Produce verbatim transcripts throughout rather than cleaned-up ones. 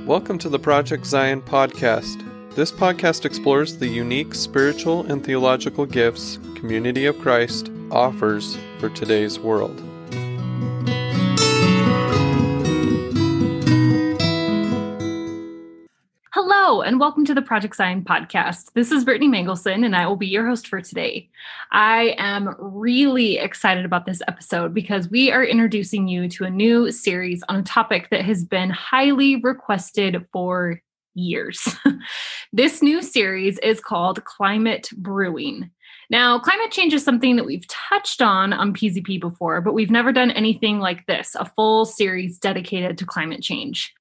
Welcome to the Project Zion podcast. This podcast explores the unique spiritual and theological gifts Community of Christ offers for today's world. Hello, and welcome to the Project Zion podcast. This is Brittany Mangelson, and I will be your host for today. I am really excited about this episode because we are introducing you to a new series on a topic that has been highly requested for years. This new series is called Climate Brewing. Now, climate change is something that we've touched on on P Z P before, but we've never done anything like this, a full series dedicated to climate change.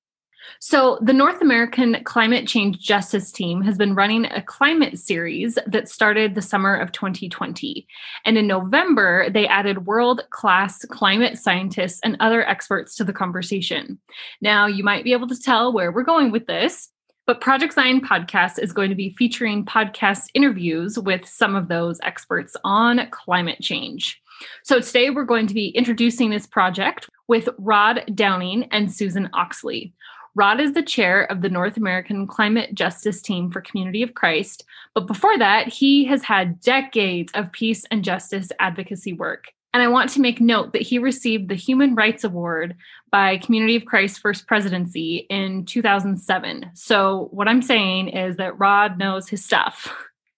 So the North American Climate Change Justice Team has been running a climate series that started the summer of twenty twenty. And in November, they added world-class climate scientists and other experts to the conversation. Now, you might be able to tell where we're going with this, but Project Zion podcast is going to be featuring podcast interviews with some of those experts on climate change. So today we're going to be introducing this project with Rod Downing and Susan Oxley. Rod is the chair of the North American Climate Justice Team for Community of Christ, but before that, he has had decades of peace and justice advocacy work. And I want to make note that he received the Human Rights Award by Community of Christ First Presidency in two thousand seven. So what I'm saying is that Rod knows his stuff.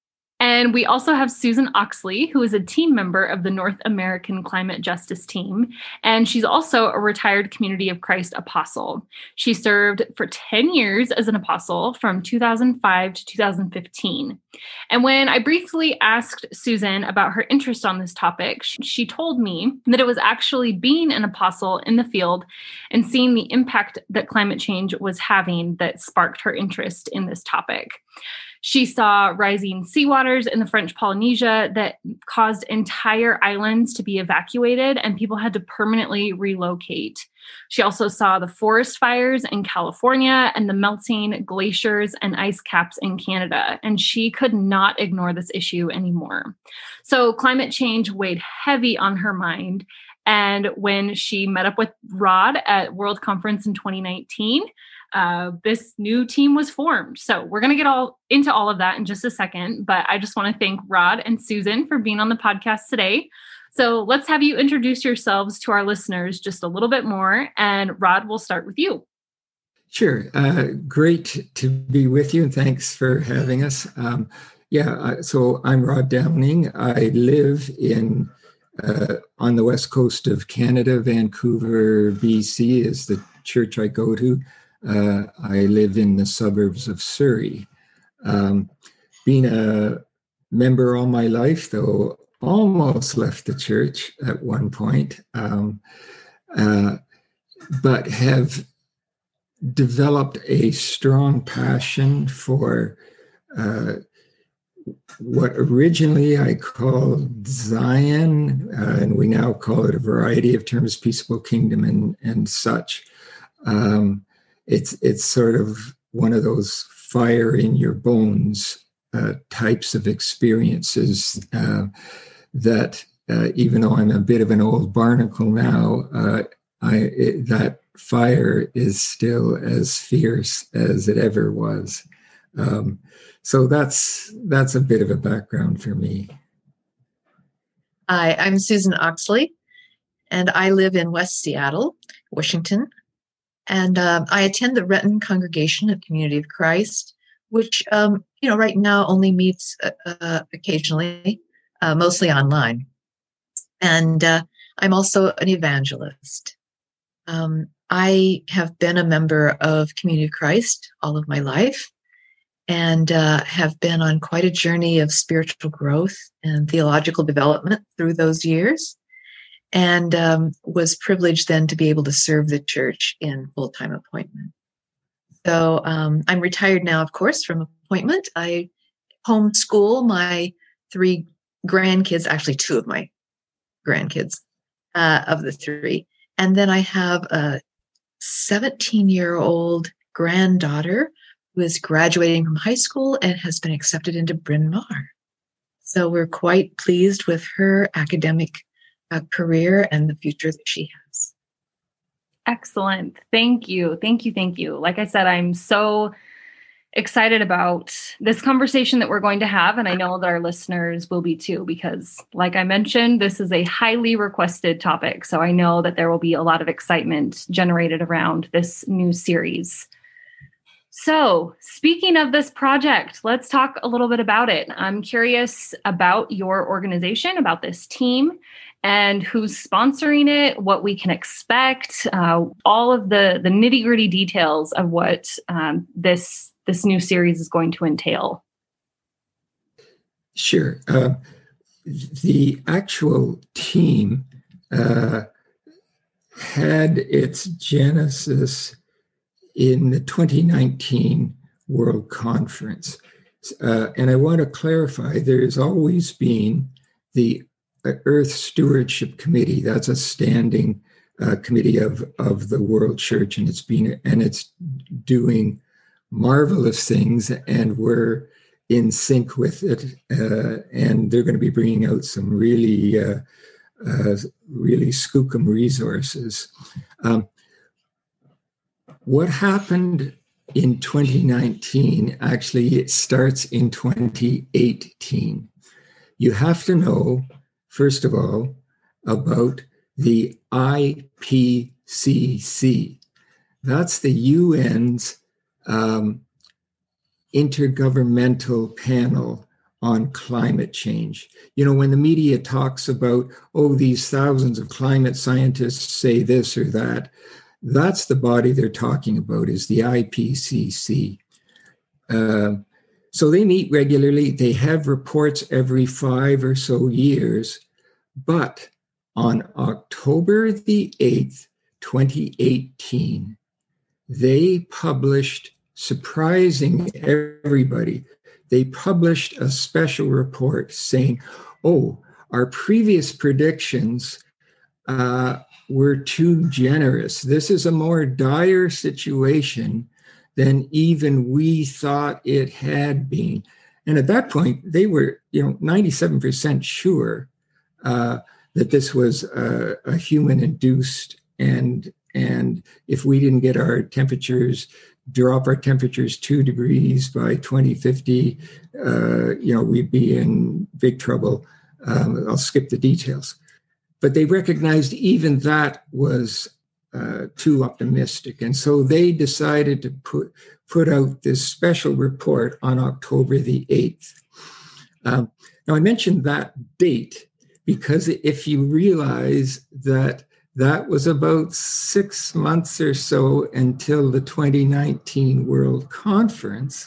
And we also have Susan Oxley, who is a team member of the North American Climate Justice Team. And she's also a retired Community of Christ apostle. She served for ten years as an apostle from two thousand five to two thousand fifteen. And when I briefly asked Susan about her interest on this topic, she told me that it was actually being an apostle in the field and seeing the impact that climate change was having that sparked her interest in this topic. She saw rising seawaters in the French Polynesia that caused entire islands to be evacuated and people had to permanently relocate. She also saw the forest fires in California and the melting glaciers and ice caps in Canada, and she could not ignore this issue anymore. So climate change weighed heavy on her mind. And when she met up with Rod at World Conference in twenty nineteen, Uh, this new team was formed. So we're going to get all into all of that in just a second, but I just want to thank Rod and Susan for being on the podcast today. So let's have you introduce yourselves to our listeners just a little bit more. And Rod, we'll start with you. Sure. Uh, great to be with you, and thanks for having us. Um, yeah, uh, so I'm Rod Downing. I live in uh, on the west coast of Canada. Vancouver, B C is the church I go to. Uh, I live in the suburbs of Surrey. Um, being a member all my life, though, almost left the church at one point, um, uh, but have developed a strong passion for uh, what originally I called Zion, uh, and we now call it a variety of terms, peaceable kingdom and, and such. Um, It's it's sort of one of those fire in your bones uh, types of experiences uh, that uh, even though I'm a bit of an old barnacle now, uh, I it, that fire is still as fierce as it ever was. Um, so that's that's a bit of a background for me. Hi, I'm Susan Oxley, and I live in West Seattle, Washington. And um, I attend the Renton Congregation of Community of Christ, which, um, you know, right now only meets uh, uh, occasionally, uh, mostly online. And uh, I'm also an evangelist. Um, I have been a member of Community of Christ all of my life and uh, have been on quite a journey of spiritual growth and theological development through those years. And um, was privileged then to be able to serve the church in full-time appointment. So um, I'm retired now, of course, from appointment. I homeschool my three grandkids, actually two of my grandkids uh, of the three. And then I have a seventeen-year-old granddaughter who is graduating from high school and has been accepted into Bryn Mawr. So we're quite pleased with her academic uh, career and the future that she has. Excellent. Thank you. Thank you. Thank you. Like I said, I'm so excited about this conversation that we're going to have. And I know that our listeners will be too, because like I mentioned, this is a highly requested topic. So I know that there will be a lot of excitement generated around this new series. So speaking of this project, let's talk a little bit about it. I'm curious about your organization, about this team, and who's sponsoring it, what we can expect, uh, all of the, the nitty-gritty details of what um, this, this new series is going to entail. Sure. Uh, the actual team uh, had its genesis in the twenty nineteen World Conference. Uh, and I want to clarify, there's always been the Earth Stewardship Committee. That's a standing uh, committee of, of the World Church, and it's been and it's doing marvelous things, and we're in sync with it. Uh, and they're going to be bringing out some really, uh, uh, really skookum resources. Um, What happened in twenty nineteen, actually, it starts in twenty eighteen. You have to know, first of all, about the I P C C. That's the U N's um, Intergovernmental Panel on Climate Change. You know, when the media talks about, oh, these thousands of climate scientists say this or that, that's the body they're talking about, is the I P C C. Uh, so they meet regularly. They have reports every five or so years. But on October the eighth, twenty eighteen, they published, surprising everybody, they published a special report saying, oh, our previous predictions uh, were too generous. This is a more dire situation than even we thought it had been. And at that point, they were, you know, ninety-seven percent sure uh, that this was a, a human-induced, and and if we didn't get our temperatures, drop our temperatures two degrees by twenty fifty, uh, you know, we'd be in big trouble. Um, I'll skip the details. But they recognized even that was uh, too optimistic. And so they decided to put, put out this special report on October the eighth. Um, now, I mentioned that date because if you realize that that was about six months or so until the twenty nineteen World Conference,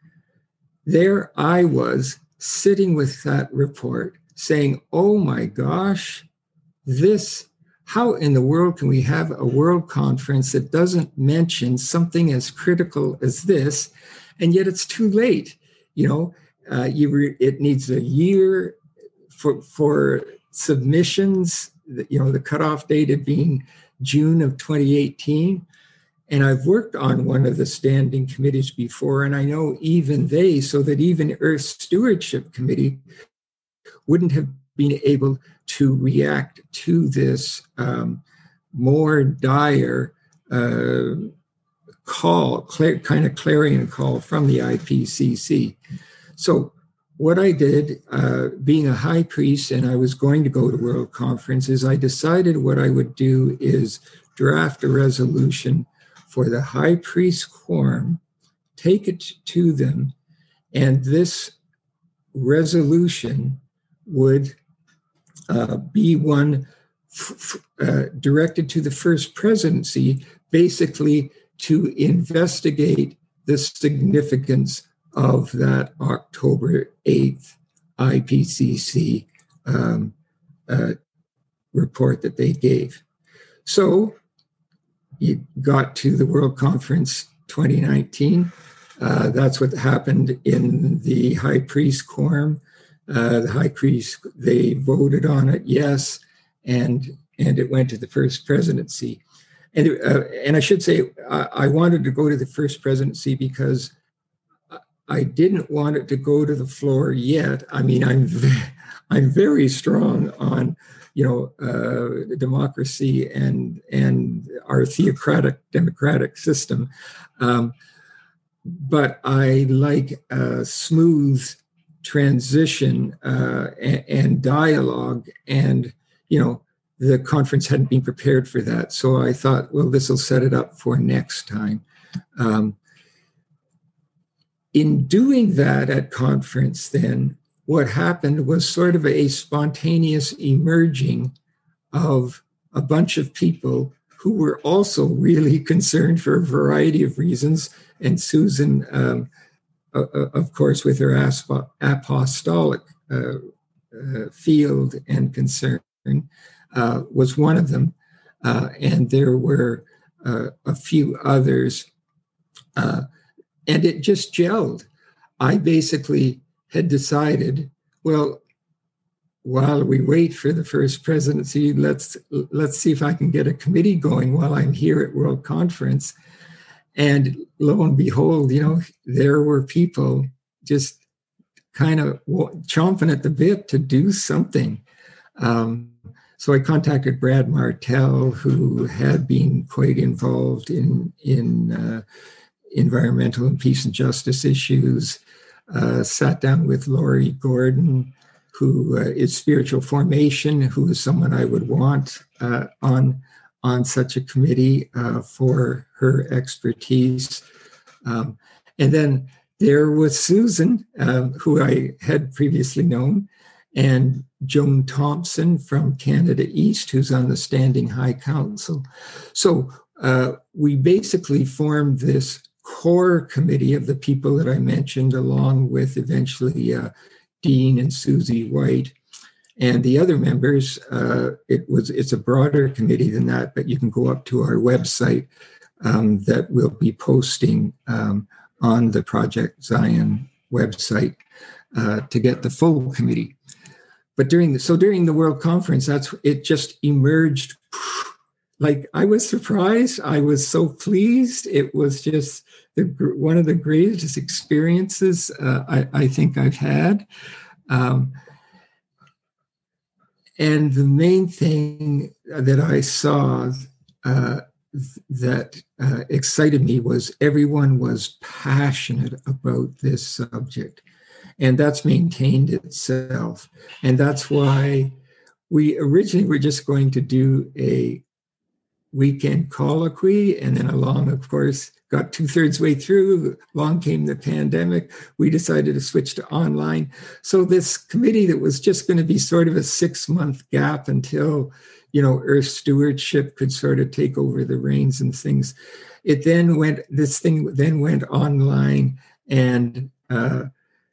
there I was sitting with that report saying, oh my gosh, This, how in the world can we have a world conference that doesn't mention something as critical as this? And yet it's too late. You know, uh, you re, it needs a year for, for submissions, you know, the cutoff date of being June of twenty eighteen. And I've worked on one of the standing committees before, and I know even they, so that even Earth Stewardship Committee wouldn't have been able to react to this um, more dire uh, call, clear, kind of clarion call from the I P C C. So what I did, uh, being a high priest, and I was going to go to World Conference, is I decided what I would do is draft a resolution for the high priest quorum, take it to them, and this resolution would Uh, be one f- f- uh, directed to the First Presidency, basically to investigate the significance of that October eighth I P C C um, uh, report that they gave. So you got to the World Conference twenty nineteen. Uh, that's what happened in the High Priest Quorum. Uh, the high priest, they voted on it, yes, and and it went to the First Presidency. And uh, and I should say, I, I wanted to go to the First Presidency because I didn't want it to go to the floor yet. I mean, I'm I'm very strong on you know, uh, democracy and and our theocratic democratic system. Um, but I like a smooth transition uh, and, and dialogue, and you know, the conference hadn't been prepared for that, so I thought, well, this will set it up for next time. Um, in doing that at conference, then what happened was sort of a spontaneous emerging of a bunch of people who were also really concerned for a variety of reasons. And Susan, um, uh, of course, with her aspo- apostolic uh, uh, field and concern, uh, was one of them. Uh, and there were uh, a few others. Uh, and it just gelled. I basically had decided, well, while we wait for the first presidency, let's let's see if I can get a committee going while I'm here at World Conference. And lo and behold, you know, there were people just kind of chomping at the bit to do something. Um, so I contacted Brad Martell, who had been quite involved in in uh, environmental and peace and justice issues. Uh, sat down with Laurie Gordon, who uh, is spiritual formation, who is someone I would want uh, on, on such a committee uh, for her expertise. Um, and then there was Susan, uh, who I had previously known, and Joan Thompson from Canada East, who's on the Standing High Council. So uh, we basically formed this core committee of the people that I mentioned, along with eventually uh, Dean and Susie White, and the other members. Uh, it was it's a broader committee than that, but you can go up to our website um, that we'll be posting um, on the Project Zion website uh, to get the full committee. But during the so during the World Conference, that's it just emerged. Like, I was surprised. I was so pleased. It was just the, one of the greatest experiences uh, I, I think I've had. Um, and the main thing that I saw uh, that uh, excited me was everyone was passionate about this subject. And that's maintained itself. And that's why we originally were just going to do a weekend colloquy, and then along, of course, got two-thirds way through, along came the pandemic. We decided to switch to online. So this committee that was just going to be sort of a six-month gap until, you know, Earth Stewardship could sort of take over the reins and things. It then went, this thing then went online, and uh,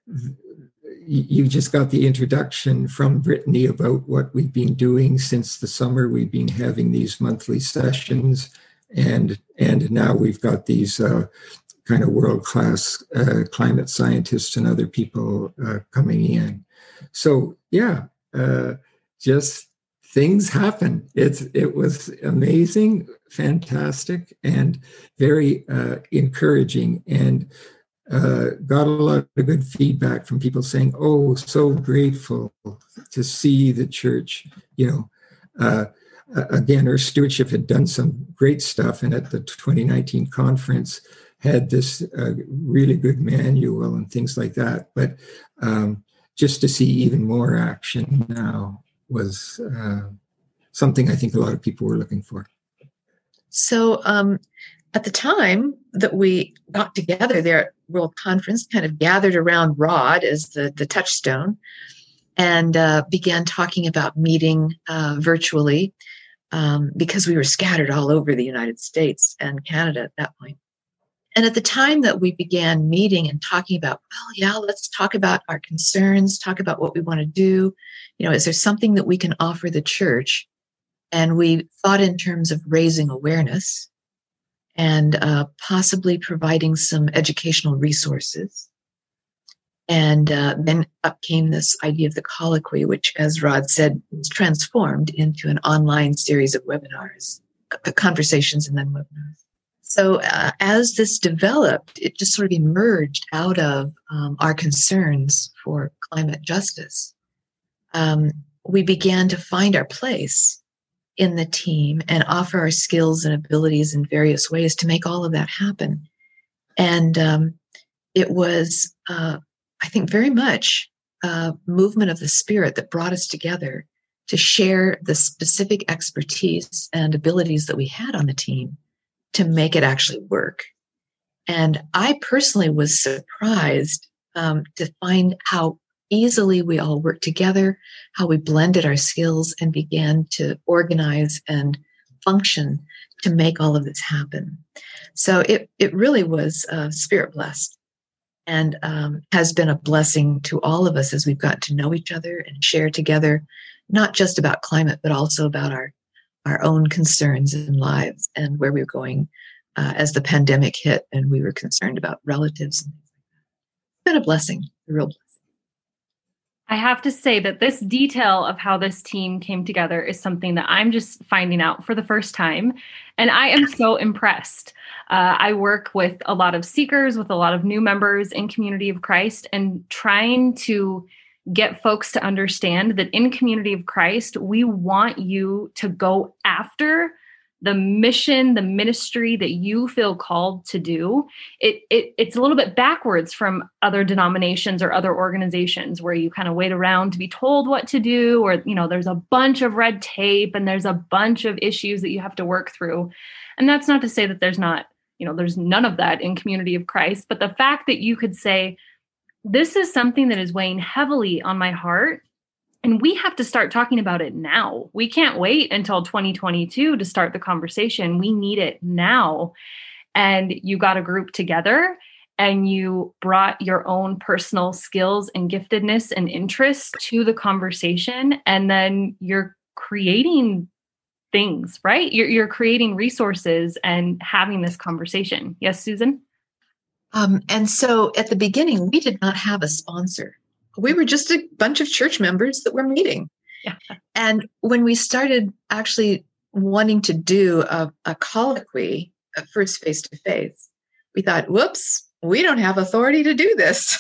you just got the introduction from Brittany about what we've been doing since the summer. We've been having these monthly sessions, and and now we've got these uh, kind of world-class uh, climate scientists and other people uh, coming in. So yeah, uh, just things happen. It's it was amazing, fantastic, and very uh, encouraging, and Uh, got a lot of good feedback from people saying, oh, so grateful to see the church, you know, uh, again, Earth Stewardship had done some great stuff, and at the twenty nineteen conference had this uh, really good manual and things like that. But um, just to see even more action now was uh, something I think a lot of people were looking for. So um, at the time that we got together there at World Conference, kind of gathered around Rod as the, the touchstone, and uh, began talking about meeting uh, virtually um, because we were scattered all over the United States and Canada at that point. And at the time that we began meeting and talking about, well, yeah, let's talk about our concerns, talk about what we want to do. You know, is there something that we can offer the church? And we thought in terms of raising awareness and uh, possibly providing some educational resources. And uh, then up came this idea of the colloquy, which, as Rod said, was transformed into an online series of webinars, conversations and then webinars. So uh, as this developed, it just sort of emerged out of um, our concerns for climate justice. Um, we began to find our place in the team and offer our skills and abilities in various ways to make all of that happen. And um, it was, uh, I think, very much a movement of the Spirit that brought us together to share the specific expertise and abilities that we had on the team to make it actually work. And I personally was surprised um, to find how easily we all worked together, how we blended our skills and began to organize and function to make all of this happen. So it, it really was uh, Spirit blessed, and um, has been a blessing to all of us as we've got to know each other and share together, not just about climate, but also about our, our own concerns and lives and where we were going uh, as the pandemic hit and we were concerned about relatives. It's been a blessing, a real blessing. I have to say that this detail of how this team came together is something that I'm just finding out for the first time. And I am so impressed. Uh, I work with a lot of seekers, with a lot of new members in Community of Christ, and trying to get folks to understand that in Community of Christ, we want you to go after the mission, the ministry that you feel called to do. It, it it's a little bit backwards from other denominations or other organizations where you kind of wait around to be told what to do, or, you know, there's a bunch of red tape and there's a bunch of issues that you have to work through. And that's not to say that there's not, you know, there's none of that in Community of Christ, but the fact that you could say, this is something that is weighing heavily on my heart, and we have to start talking about it now. We can't wait until twenty twenty-two to start the conversation. We need it now. And you got a group together and you brought your own personal skills and giftedness and interests to the conversation. And then you're creating things, right? You're, you're creating resources and having this conversation. Yes, Susan? Um, and so at the beginning, we did not have a sponsor. We were just a bunch of church members that were meeting. Yeah. And when we started actually wanting to do a, a colloquy, a first face-to-face, we thought, whoops, we don't have authority to do this.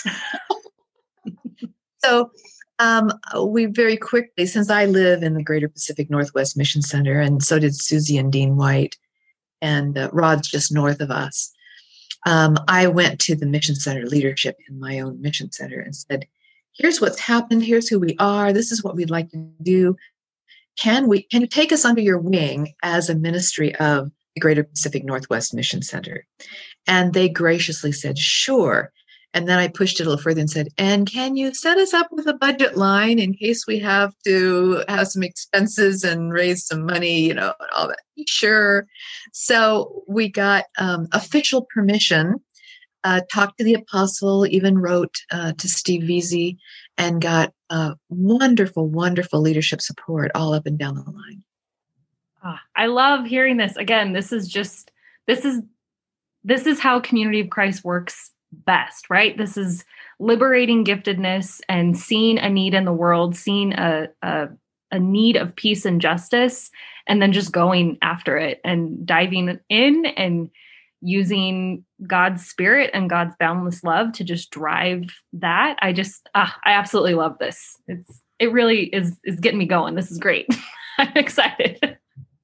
So um, we very quickly, since I live in the Greater Pacific Northwest Mission Center, and so did Susie and Dean White, and uh, Rod's just north of us, um, I went to the Mission Center leadership in my own Mission Center and said, here's what's happened. Here's who we are. This is what we'd like to do. Can we, can you take us under your wing as a ministry of the Greater Pacific Northwest Mission Center? And they graciously said, sure. And then I pushed it a little further and said, and can you set us up with a budget line in case we have to have some expenses and raise some money, you know, and all that? Sure. So we got um, official permission. Uh, talked to the apostle, even wrote uh, to Steve Veazey, and got uh, wonderful, wonderful leadership support all up and down the line. Oh, I love hearing this. Again, this is just, this is, this is how Community of Christ works best, right? This is liberating giftedness and seeing a need in the world, seeing a, a, a need of peace and justice, and then just going after it and diving in and using God's Spirit and God's boundless love to just drive that. I just, ah, I absolutely love this. It's, it really is, is getting me going. This is great. I'm excited.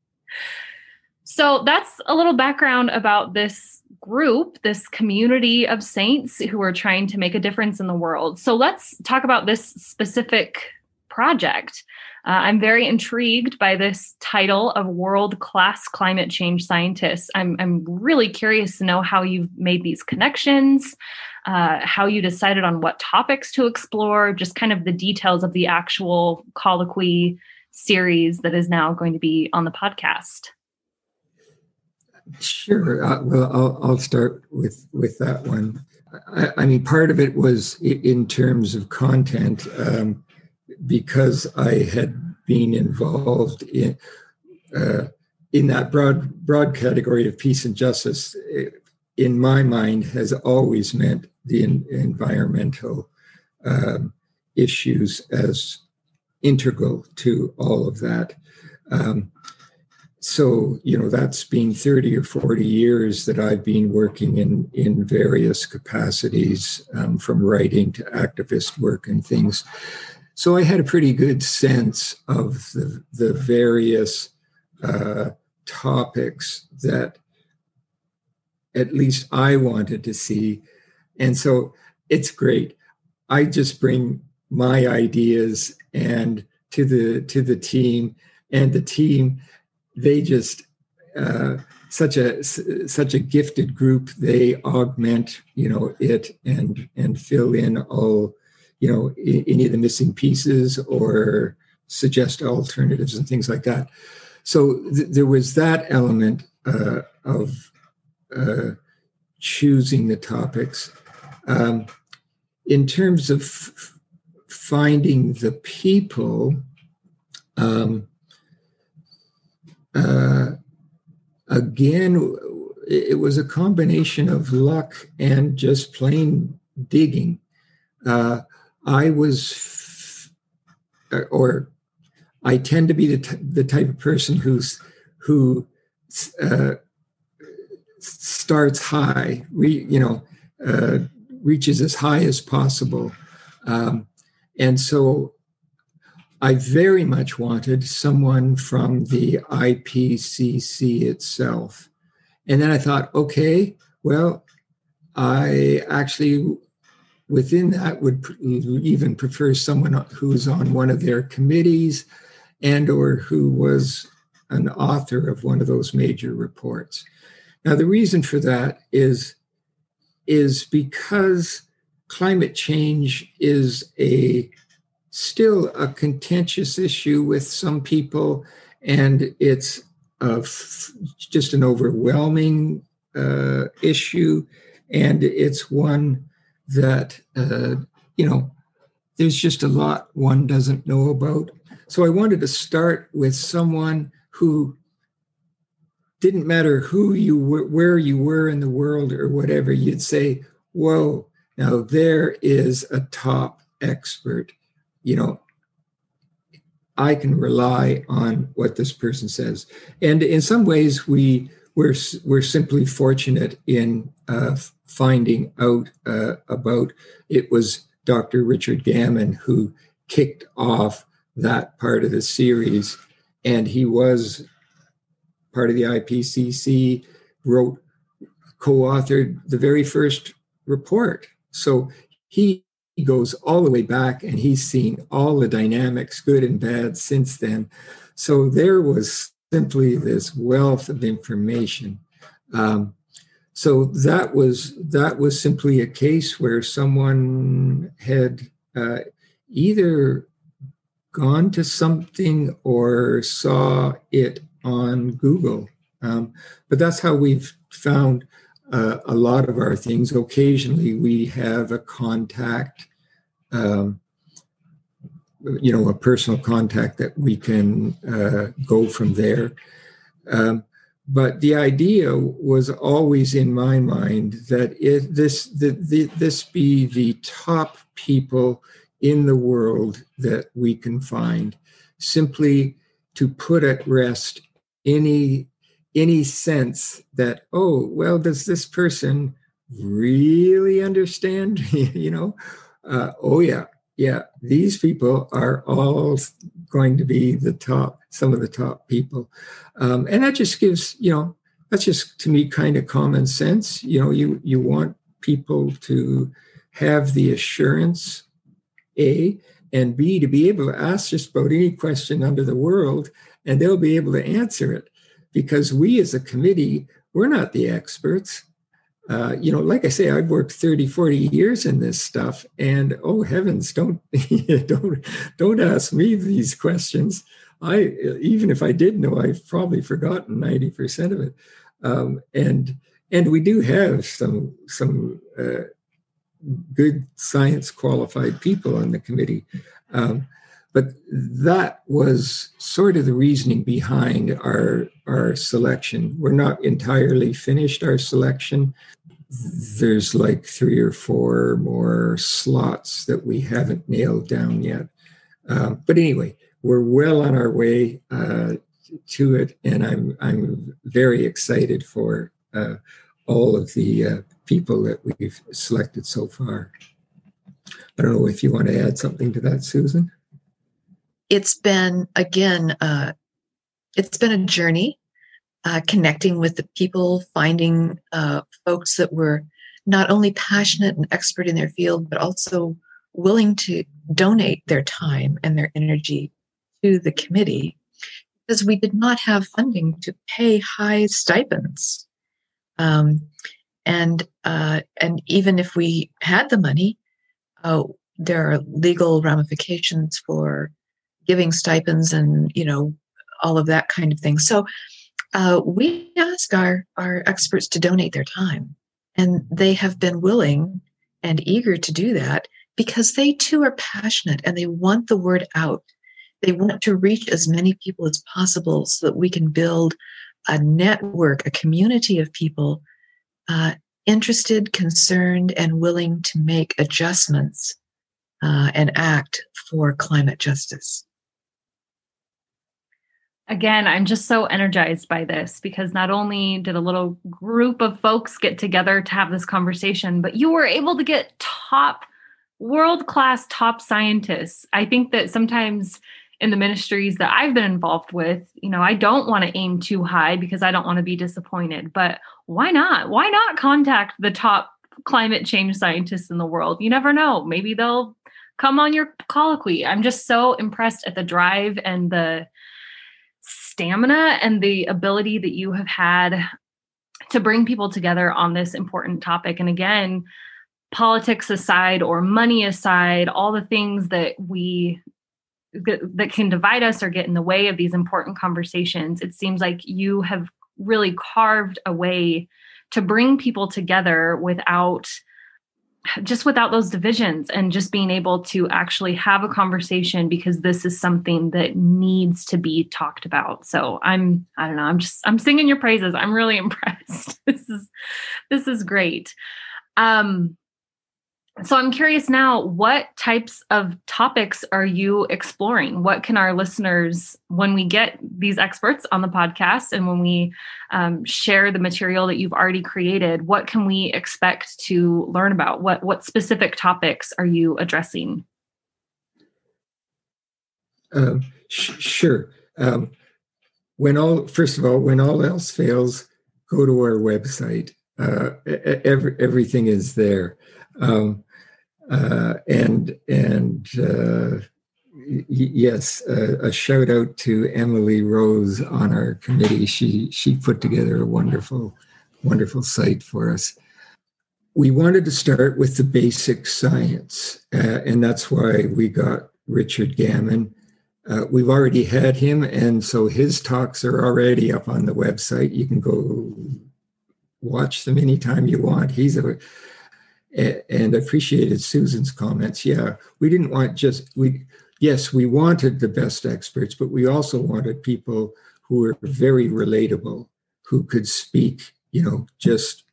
So that's a little background about this group, this community of saints who are trying to make a difference in the world. So let's talk about this specific project. Uh, I'm very intrigued by this title of world-class climate change scientists. I'm, I'm really curious to know how you've made these connections, uh, how you decided on what topics to explore, just kind of the details of the actual colloquy series that is now going to be on the podcast. Sure. Uh, well, I'll, I'll start with, with that one. I, I mean, part of it was in terms of content, um, because I had been involved in uh, in that broad broad category of peace and justice, in my mind, has always meant the in, environmental um, issues as integral to all of that. Um, so, you know, that's been thirty or forty years that I've been working in, in various capacities, um, from writing to activist work and things. so I had a pretty good sense of the, the various uh, topics that at least I wanted to see. And so it's great. I just bring my ideas and to the to the team, and the team, they just uh, such a such a gifted group. They augment, you know, it and and fill in all, you know, any of the missing pieces or suggest alternatives and things like that. So th- there was that element uh, of uh, choosing the topics. Um, in terms of f- finding the people, um, uh, again, it was a combination of luck and just plain digging. Uh, I was, f- or I tend to be the, t- the type of person who's who uh, starts high, re, you know, uh, reaches as high as possible. Um, and so I very much wanted someone from the I P C C itself. And then I thought, okay, well, I actually, within that, would pr- even prefer someone who's on one of their committees and or who was an author of one of those major reports. Now, the reason for that is, is because climate change is a still a contentious issue with some people, and it's a f- just an overwhelming uh, issue, and it's one that, uh, you know, there's just a lot one doesn't know about. So I wanted to start with someone who didn't matter who you were, where you were in the world or whatever, you'd say, whoa, now there is a top expert. You know, I can rely on what this person says. And in some ways, we, we're, we're simply fortunate in uh, finding out uh, about, it was Doctor Richard Gammon who kicked off that part of the series. And he was part of the I P C C, wrote, co-authored the very first report. So he goes all the way back and he's seen all the dynamics, good and bad, since then. So there was simply this wealth of information. Um, so that was that was simply a case where someone had uh, either gone to something or saw it on Google. Um, but that's how we've found uh, a lot of our things. Occasionally we have a contact, um, you know, a personal contact that we can uh, go from there. Um, but the idea was always in my mind that it, this, the, the, this be the top people in the world that we can find, simply to put at rest any any sense that, oh, well, does this person really understand? you know, uh, oh yeah, yeah, these people are all going to be the top, some of the top people. Um, and that just gives, you know, that's just to me kind of common sense. You know, you, you want people to have the assurance, A, and B, to be able to ask just about any question under the world, and they'll be able to answer it. Because we as a committee, we're not the experts. Uh, you know, like I say, I've worked thirty, forty years in this stuff, and oh heavens, don't don't don't ask me these questions. I even if I did know, I've probably forgotten ninety percent of it. Um, and and we do have some some uh, good science qualified people on the committee. Um, But that was sort of the reasoning behind our, our selection. We're not entirely finished our selection. There's like three or four more slots that we haven't nailed down yet. Uh, but anyway, we're well on our way uh, to it, and I'm I'm very excited for uh, all of the uh, people that we've selected so far. I don't know if you want to add something to that, Susan. it's been, again, uh, it's been a journey, uh, connecting with the people, finding uh, folks that were not only passionate and expert in their field, but also willing to donate their time and their energy to the committee, because we did not have funding to pay high stipends. Um, and uh, and even if we had the money, uh, there are legal ramifications for giving stipends and, you know, all of that kind of thing. So uh, we ask our, our experts to donate their time, and they have been willing and eager to do that because they too are passionate and they want the word out. They want to reach as many people as possible so that we can build a network, a community of people uh, interested, concerned, and willing to make adjustments uh, and act for climate justice. Again, I'm just so energized by this, because not only did a little group of folks get together to have this conversation, but you were able to get top, world-class top scientists. I think that sometimes in the ministries that I've been involved with, you know, I don't want to aim too high because I don't want to be disappointed, but why not? Why not contact the top climate change scientists in the world? You never know. Maybe they'll come on your colloquy. I'm just so impressed at the drive and the stamina and the ability that you have had to bring people together on this important topic. And again, politics aside or money aside, all the things that we that can divide us or get in the way of these important conversations, it seems like you have really carved a way to bring people together without just without those divisions, and just being able to actually have a conversation, because this is something that needs to be talked about. So I'm, I don't know, I'm just, I'm singing your praises. I'm really impressed. This is, this is great. Um, So I'm curious now, what types of topics are you exploring? What can our listeners, when we get these experts on the podcast and when we um, share the material that you've already created, what can we expect to learn about? What, what specific topics are you addressing? Um, sh- sure. Um, when all, first of all, when all else fails, go to our website. Uh, every, everything is there. Um, uh, and and uh, y- yes, uh, a shout out to Emily Rose on our committee. She she put together a wonderful, wonderful site for us. We wanted to start with the basic science, uh, and that's why we got Richard Gammon. Uh, we've already had him, and so his talks are already up on the website. You can go watch them anytime you want. He's a And appreciated Susan's comments. Yeah, we didn't want just, we, yes, we wanted the best experts, but we also wanted people who were very relatable, who could speak, you know, just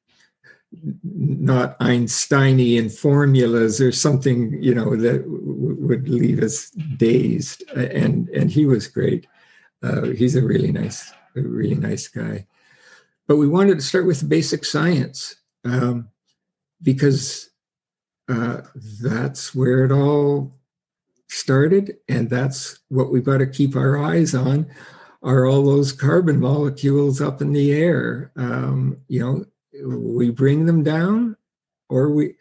not Einsteinian formulas or something, you know, that w- would leave us dazed. And, and he was great. Uh, he's a really nice, a really nice guy. But we wanted to start with the basic science. Um, because uh, that's where it all started, and that's what we've got to keep our eyes on, are all those carbon molecules up in the air. Um, you know, we bring them down, or we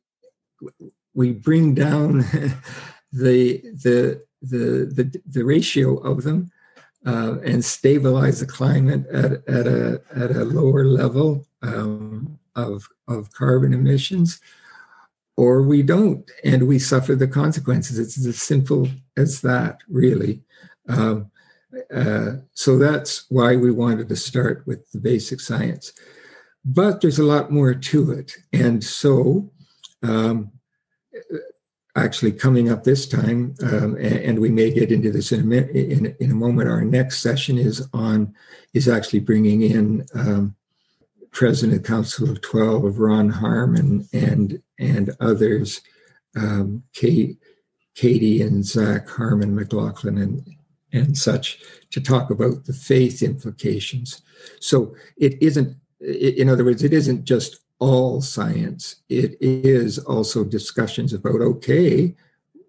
we bring down the the the the, the ratio of them uh, and stabilize the climate at at a at a lower level Um, of of carbon emissions, or we don't, and we suffer the consequences. It's as simple as that, really. Um, uh, so that's why we wanted to start with the basic science. But there's a lot more to it. And so um, actually coming up this time, um, and, and we may get into this in a, in, in a moment, our next session is on, is actually bringing in um, President Council of twelve, Ron Harmon, and and others, um, Kate, Katie and Zach Harmon, McLaughlin, and and such, to talk about the faith implications. So it isn't, in other words, it isn't just all science. It is also discussions about, okay,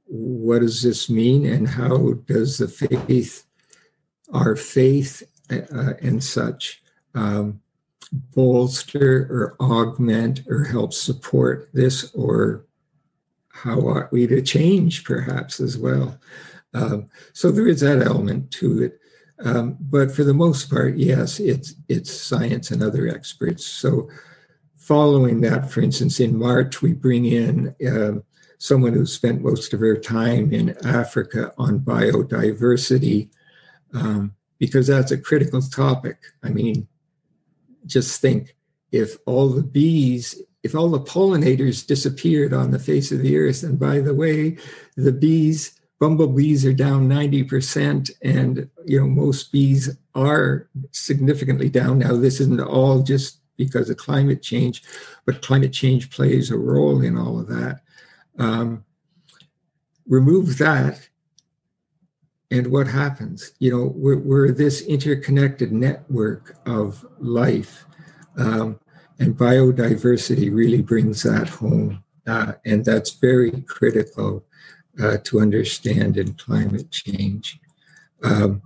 what does this mean, and how does the faith, our faith uh, and such, um, bolster or augment or help support this, or how ought we to change perhaps as well? Um, so there is that element to it. Um, but for the most part, yes, it's it's science and other experts. So following that, for instance, in March, we bring in uh, someone who spent most of her time in Africa on biodiversity, um, because that's a critical topic. I mean, just think, if all the bees, if all the pollinators disappeared on the face of the earth, and by the way, the bees, bumblebees are down ninety percent, and you know most bees are significantly down. Now, this isn't all just because of climate change, but climate change plays a role in all of that. Um, remove that, and what happens? You know, we're, we're this interconnected network of life, um, and biodiversity really brings that home, uh, and that's very critical uh, to understand in climate change. Um,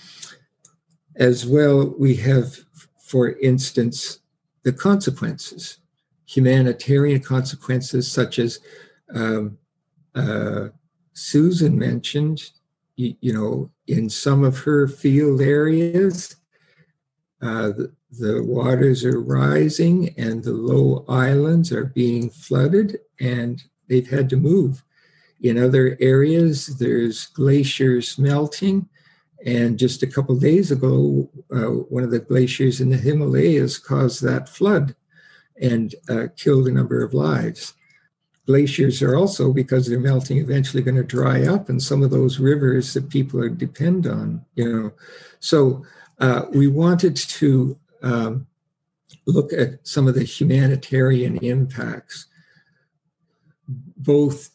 as well, we have, for instance, the consequences, humanitarian consequences, such as um, uh, Susan mentioned. You, you know, in some of her field areas, uh, the, the waters are rising and the low islands are being flooded, and they've had to move. In other areas, there's glaciers melting. And just a couple of days ago, uh, one of the glaciers in the Himalayas caused that flood and uh, killed a number of lives. Glaciers are also, because they're melting, eventually going to dry up, and some of those rivers that people are depend on, you know. So uh, we wanted to um, look at some of the humanitarian impacts, both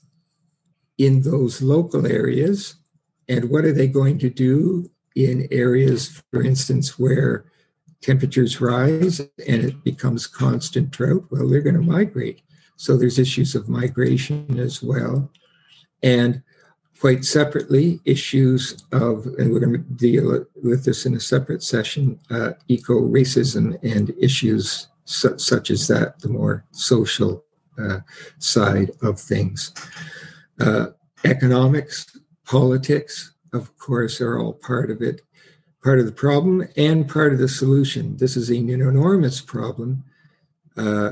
in those local areas, and what are they going to do in areas, for instance, where temperatures rise and it becomes constant drought? Well, they're going to migrate. So there's issues of migration as well. And quite separately, issues of, and we're going to deal with this in a separate session, uh, eco-racism and issues su- such as that, the more social uh, side of things. Uh, economics, politics, of course, are all part of it, part of the problem and part of the solution. This is an enormous problem. Uh,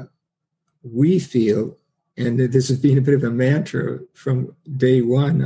we feel, and this has been a bit of a mantra from day one.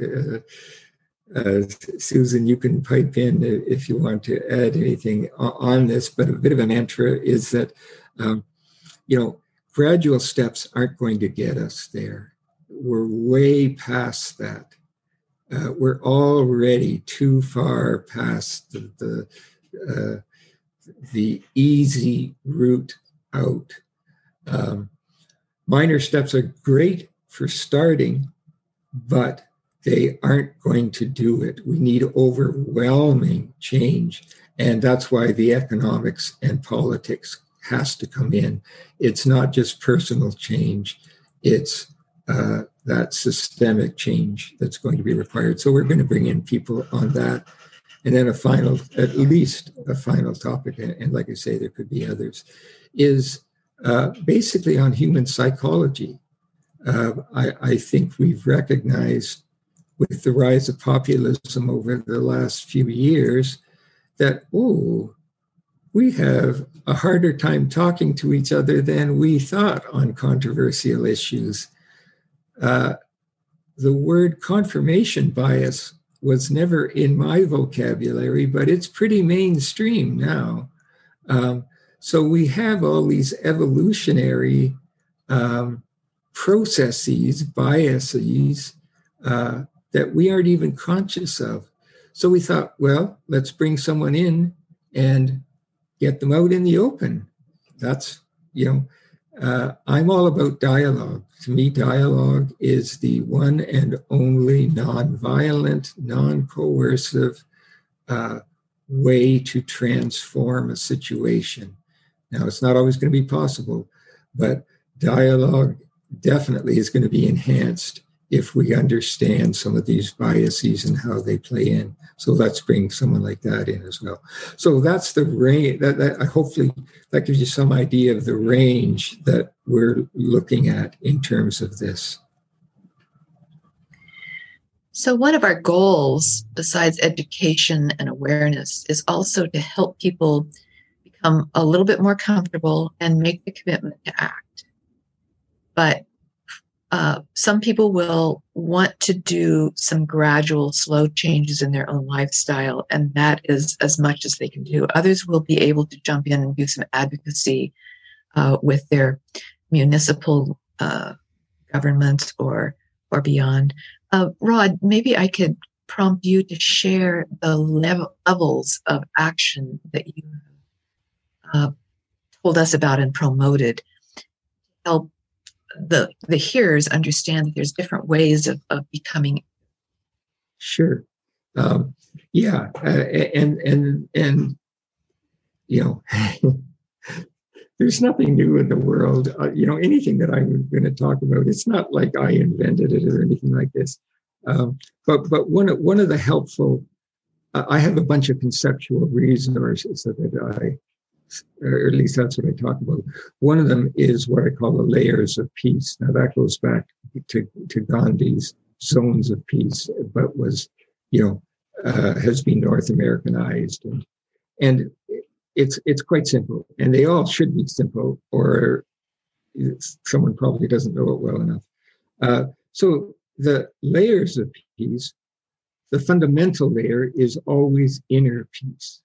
I, uh, uh, Susan, you can pipe in if you want to add anything on this, but a bit of a mantra is that, um, you know, gradual steps aren't going to get us there. We're way past that. Uh, we're already too far past the the, uh, the easy route out. Um, minor steps are great for starting, but they aren't going to do it. We need overwhelming change, and that's why the economics and politics has to come in. It's not just personal change; it's uh, that systemic change that's going to be required. So we're going to bring in people on that. And then a final, at least a final topic, and like I say, there could be others, is uh, basically on human psychology. Uh, I, I think we've recognized with the rise of populism over the last few years that, oh, we have a harder time talking to each other than we thought on controversial issues. Uh, the word confirmation bias was never in my vocabulary, but it's pretty mainstream now. Um, so we have all these evolutionary um, processes, biases, uh, that we aren't even conscious of. So we thought, well, let's bring someone in and get them out in the open. That's, you know, Uh, I'm all about dialogue. To me, dialogue is the one and only non-violent, non-coercive uh, way to transform a situation. Now, it's not always going to be possible, but dialogue definitely is going to be enhanced if we understand some of these biases and how they play in. So let's bring someone like that in as well. So that's the range. That, that hopefully that gives you some idea of the range that we're looking at in terms of this. So one of our goals, besides education and awareness, is also to help people become a little bit more comfortable and make the commitment to act. But uh, some people will want to do some gradual, slow changes in their own lifestyle, and that is as much as they can do. Others will be able to jump in and do some advocacy uh, with their municipal uh, governments or or beyond. Uh, Rod, maybe I could prompt you to share the level, levels of action that you uh, told us about and promoted to help the the hearers understand that there's different ways of, of becoming. Sure. Um, yeah. Uh, and, and, and, you know, there's nothing new in the world. Uh, you know, anything that I'm going to talk about, it's not like I invented it or anything like this. Um, but but one of, one of the helpful, uh, I have a bunch of conceptual resources that I, or at least that's what I talk about. One of them is what I call the layers of peace. Now that goes back to, to Gandhi's zones of peace, but was, you know, uh, has been North Americanized. And, and It's it's quite simple, and they all should be simple, or someone probably doesn't know it well enough. Uh, so the layers of peace, the fundamental layer is always inner peace.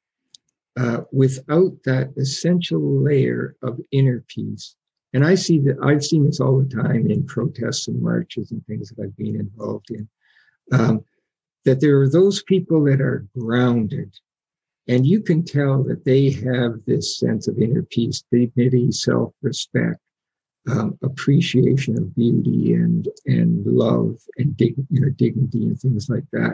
Uh, without that essential layer of inner peace, and I see that I've seen this all the time in protests and marches and things that I've been involved in, um, that there are those people that are grounded. And you can tell that they have this sense of inner peace, dignity, self-respect, um, appreciation of beauty and and love and dig, you know, dignity and things like that.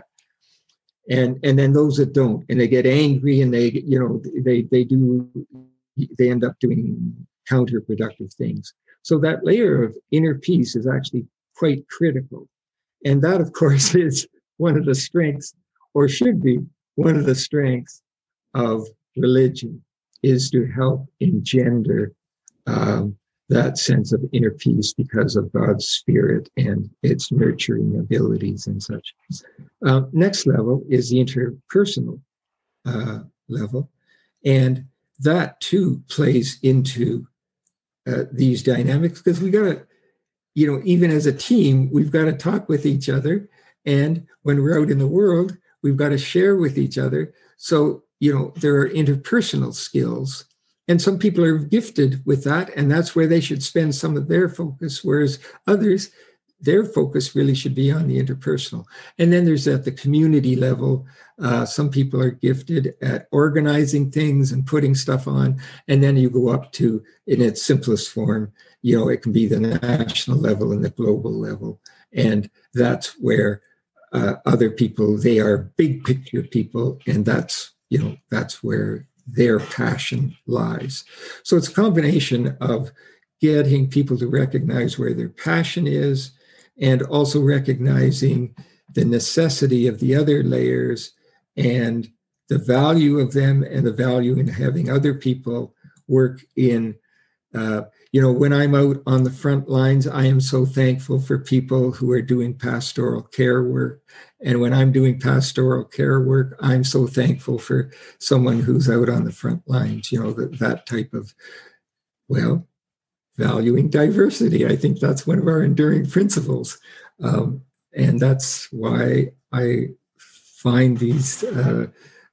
And and then those that don't, and they get angry and they, you know, they they do, they end up doing counterproductive things. So that layer of inner peace is actually quite critical. And that, of course, is one of the strengths, or should be one of the strengths of religion, is to help engender um, that sense of inner peace because of God's Spirit and its nurturing abilities and such. Uh, next level is the interpersonal uh, level. And that too plays into uh, these dynamics, because we got to, you know, even as a team, we've got to talk with each other. And when we're out in the world, we've got to share with each other. So you know, there are interpersonal skills, and some people are gifted with that, and that's where they should spend some of their focus, whereas others, their focus really should be on the interpersonal. And then there's at the community level, uh, some people are gifted at organizing things and putting stuff on, and then you go up to, in its simplest form, you know, it can be the national level and the global level, and that's where uh, other people, they are big picture people, and that's you know, that's where their passion lies. So it's a combination of getting people to recognize where their passion is, and also recognizing the necessity of the other layers and the value of them, and the value in having other people work in, uh, you know, when I'm out on the front lines, I am so thankful for people who are doing pastoral care work. And when I'm doing pastoral care work, I'm so thankful for someone who's out on the front lines, you know, that, that type of, well, valuing diversity. I think that's one of our enduring principles. Um, and that's why I find these, uh,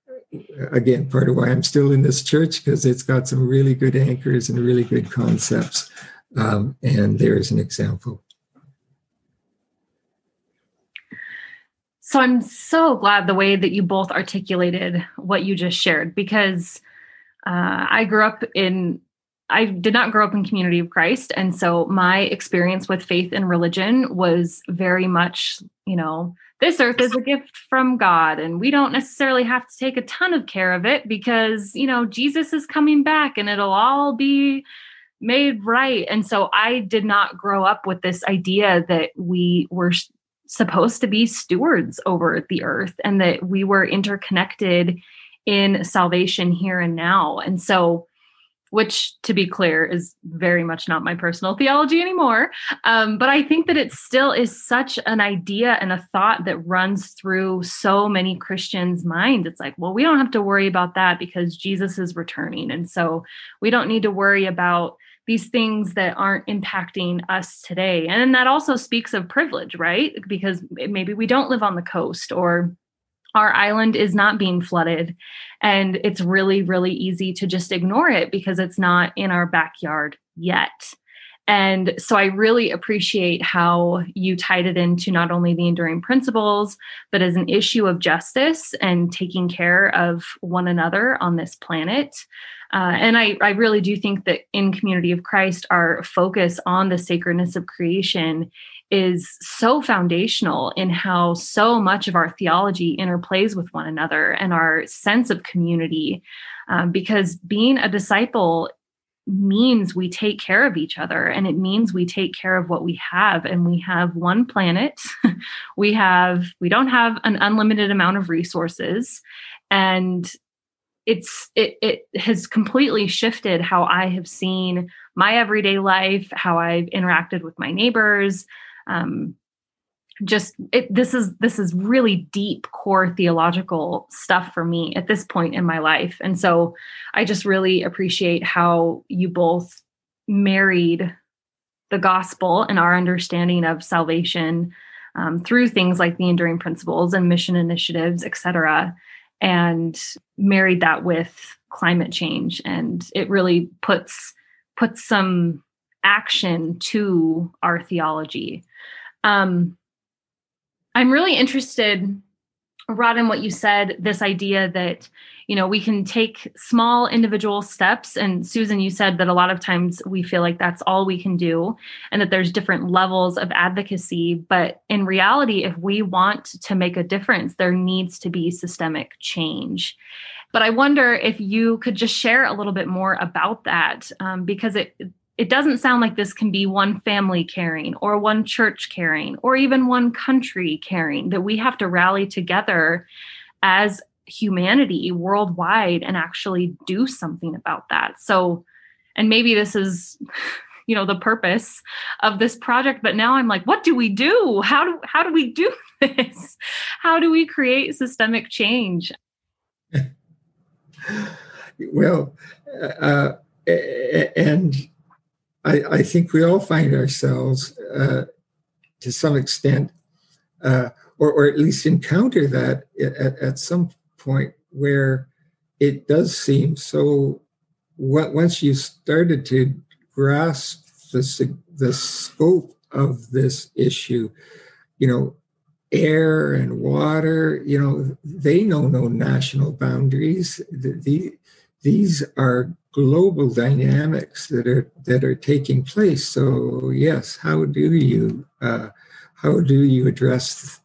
again, part of why I'm still in this church, because it's got some really good anchors and really good concepts. Um, and there's an example. So I'm so glad the way that you both articulated what you just shared, because uh, I grew up in, I did not grow up in Community of Christ. And so my experience with faith and religion was very much, you know, this earth is a gift from God, and we don't necessarily have to take a ton of care of it because, you know, Jesus is coming back and it'll all be made right. And so I did not grow up with this idea that we were supposed to be stewards over the earth and that we were interconnected in salvation here and now. And so, which, to be clear, is very much not my personal theology anymore. Um, but I think that it still is such an idea and a thought that runs through so many Christians' minds. It's like, well, we don't have to worry about that because Jesus is returning. And so we don't need to worry about these things that aren't impacting us today. And that also speaks of privilege, right? Because maybe we don't live on the coast, or our island is not being flooded, and it's really, really easy to just ignore it because it's not in our backyard yet. And so I really appreciate how you tied it into not only the enduring principles, but as an issue of justice and taking care of one another on this planet. Uh, and I, I really do think that in Community of Christ, our focus on the sacredness of creation is so foundational in how so much of our theology interplays with one another and our sense of community, um, because being a disciple means we take care of each other, and it means we take care of what we have. And we have one planet. we have, we don't have an unlimited amount of resources, and it's, it, it has completely shifted how I have seen my everyday life, how I've interacted with my neighbors. Um, just it, this is this is really deep core theological stuff for me at this point in my life. And so I just really appreciate how you both married the gospel and our understanding of salvation um, through things like the enduring principles and mission initiatives, et cetera, and married that with climate change. And it really puts puts some action to our theology. Um, I'm really interested, Rod, in what you said, this idea that, you know, we can take small individual steps. And Susan, you said that a lot of times we feel like that's all we can do and that there's different levels of advocacy. But in reality, if we want to make a difference, there needs to be systemic change. But I wonder if you could just share a little bit more about that, um, because it It doesn't sound like this can be one family caring or one church caring or even one country caring, that we have to rally together as humanity worldwide and actually do something about that. So, and maybe this is, you know, the purpose of this project, but now I'm like, what do we do? How do, how do we do this? How do we create systemic change? Well, uh, and I, I think we all find ourselves, uh, to some extent, uh, or, or at least encounter that at, at some point where it does seem so, once you started to grasp the, the scope of this issue, you know, air and water, you know, they know no national boundaries. The, the, these are global dynamics that are that are taking place. So yes, how do you uh, how do you address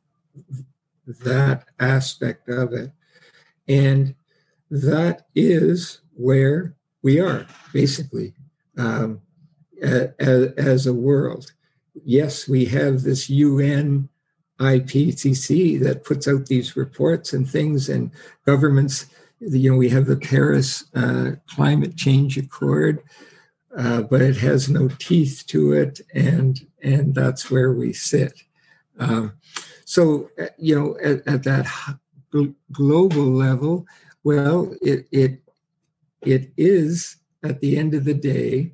that aspect of it? And that is where we are basically um, as, as a world. Yes, we have this U N I P C C that puts out these reports and things, and governments. You know, we have the Paris uh, Climate Change Accord, uh, but it has no teeth to it, and and that's where we sit. Um, so, you know, at, at that global level, well, it it it is at the end of the day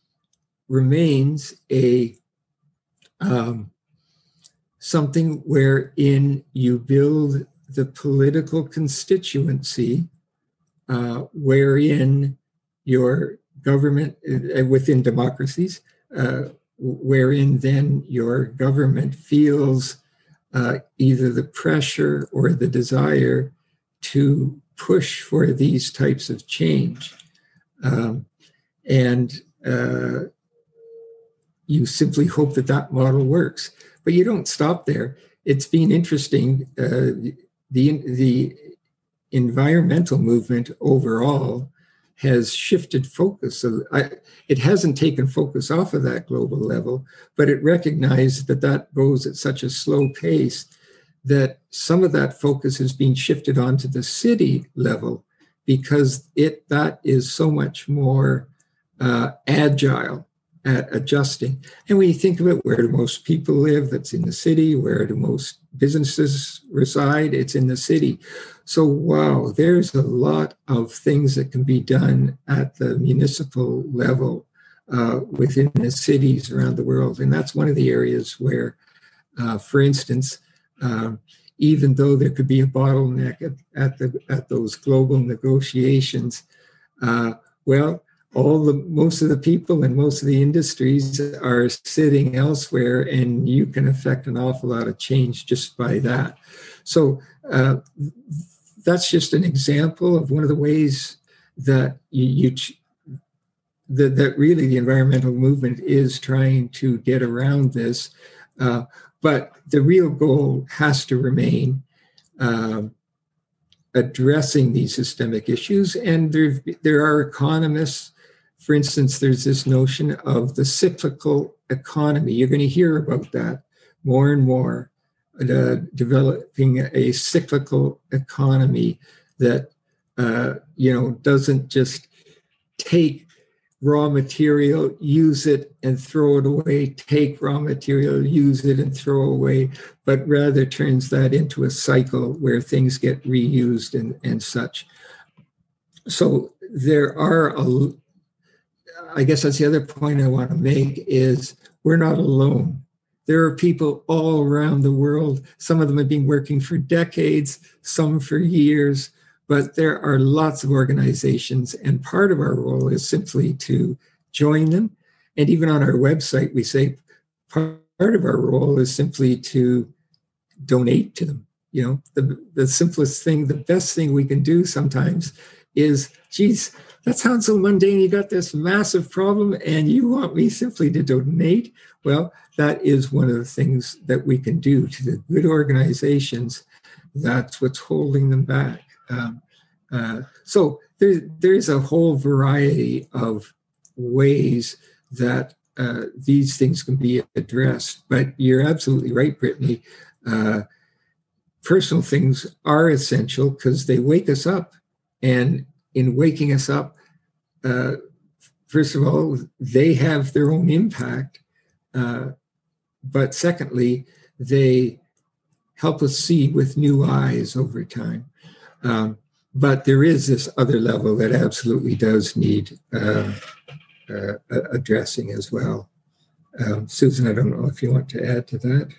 remains a um, something wherein you build the political constituency, uh, wherein your government, uh, within democracies, uh, wherein then your government feels uh, either the pressure or the desire to push for these types of change. Um, and uh, you simply hope that that model works. But you don't stop there. It's been interesting. Uh, The, the environmental movement overall has shifted focus. So I, it hasn't taken focus off of that global level, but it recognized that that goes at such a slow pace that some of that focus is being shifted onto the city level, because it that is so much more uh, agile at adjusting. And when you think of it, where do most people live? That's in the city. Where do most businesses reside? It's in the city. So, wow, there's a lot of things that can be done at the municipal level uh, within the cities around the world. And that's one of the areas where, uh, for instance, uh, even though there could be a bottleneck at, at, the, at those global negotiations, uh, well, all the most of the people and most of the industries are sitting elsewhere, and you can affect an awful lot of change just by that. So uh, that's just an example of one of the ways that you, you that, that really the environmental movement is trying to get around this. Uh, but the real goal has to remain um, addressing these systemic issues. And there, there are economists. For instance, there's this notion of the cyclical economy. You're going to hear about that more and more, uh, developing a cyclical economy that, uh, you know, doesn't just take raw material, use it and throw it away, take raw material, use it and throw away, but rather turns that into a cycle where things get reused and, and such. So there are a I guess that's the other point I want to make is we're not alone. There are people all around the world. Some of them have been working for decades, some for years, but there are lots of organizations, and part of our role is simply to join them. And even on our website, we say part of our role is simply to donate to them. You know, the, the simplest thing, the best thing we can do sometimes is, geez, that sounds so mundane. You got this massive problem and you want me simply to donate? Well, that is one of the things that we can do to the good organizations. That's what's holding them back. Um, uh, so there, there's a whole variety of ways that uh, these things can be addressed. But you're absolutely right, Brittany. Uh, personal things are essential because they wake us up. And in waking us up, uh, first of all, they have their own impact. Uh, but secondly, they help us see with new eyes over time. Um, but there is this other level that absolutely does need uh, uh, addressing as well. Um, Susan, I don't know if you want to add to that.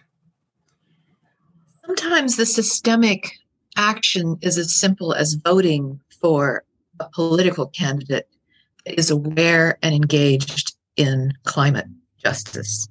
Sometimes the systemic action is as simple as voting for a political candidate that is aware and engaged in climate justice.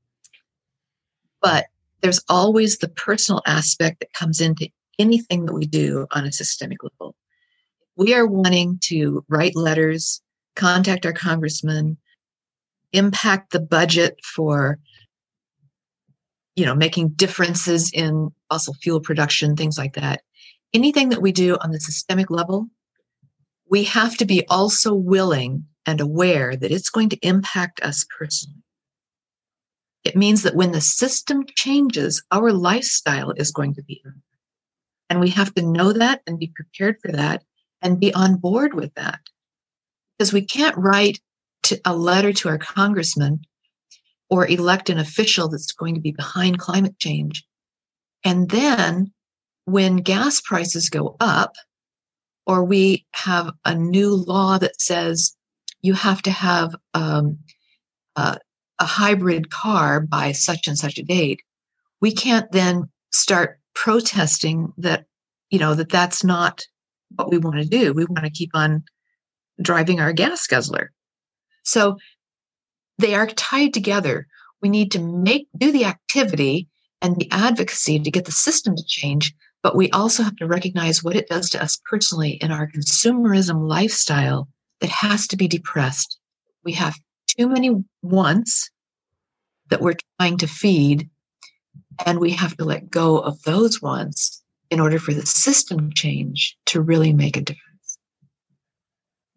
But there's always the personal aspect that comes into anything that we do on a systemic level. We are wanting to write letters, contact our congressman, impact the budget for, you know, making differences in fossil fuel production, things like that. Anything that we do on the systemic level, we have to be also willing and aware that it's going to impact us personally. It means that when the system changes, our lifestyle is going to be impacted. And we have to know that and be prepared for that and be on board with that. Because we can't write to a letter to our congressman or elect an official that's going to be behind climate change. And then when gas prices go up, or we have a new law that says you have to have um, uh, a hybrid car by such and such a date, we can't then start protesting that, you know, that that's not what we want to do. We want to keep on driving our gas guzzler. So they are tied together. We need to make do the activity and the advocacy to get the system to change, but we also have to recognize what it does to us personally in our consumerism lifestyle that has to be depressed. We have too many wants that we're trying to feed, and we have to let go of those wants in order for the system change to really make a difference.